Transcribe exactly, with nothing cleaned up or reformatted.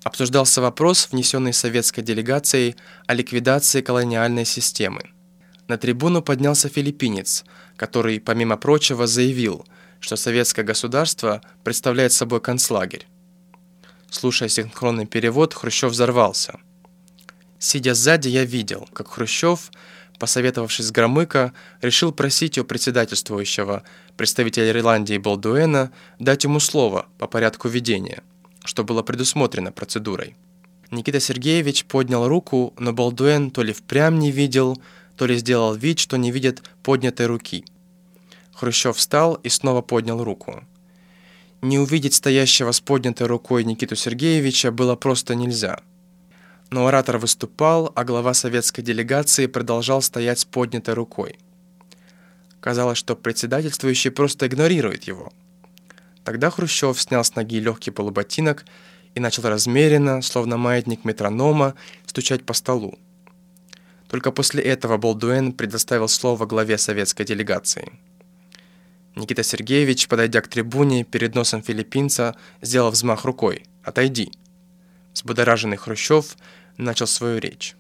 Обсуждался вопрос, внесенный советской делегацией о ликвидации колониальной системы. На трибуну поднялся филиппинец, который, помимо прочего, заявил, что советское государство представляет собой концлагерь. Слушая синхронный перевод, Хрущев взорвался. Сидя сзади, я видел, как Хрущев, посоветовавшись с Громыко, решил просить у председательствующего представителя Ирландии Балдуэна дать ему слово по порядку ведения, что было предусмотрено процедурой. Никита Сергеевич поднял руку, но Балдуэн то ли впрямь не видел, то ли сделал вид, что не видит поднятой руки. Хрущев встал и снова поднял руку. Не увидеть стоящего с поднятой рукой Никиту Сергеевича было просто нельзя. Но оратор выступал, а глава советской делегации продолжал стоять с поднятой рукой. Казалось, что председательствующий просто игнорирует его. Тогда Хрущев снял с ноги легкий полуботинок и начал размеренно, словно маятник метронома, стучать по столу. Только после этого Балдуэн предоставил слово главе советской делегации. Никита Сергеевич, подойдя к трибуне, перед носом филиппинца сделал взмах рукой: «Отойди». Взбудораженный Хрущев начал свою речь.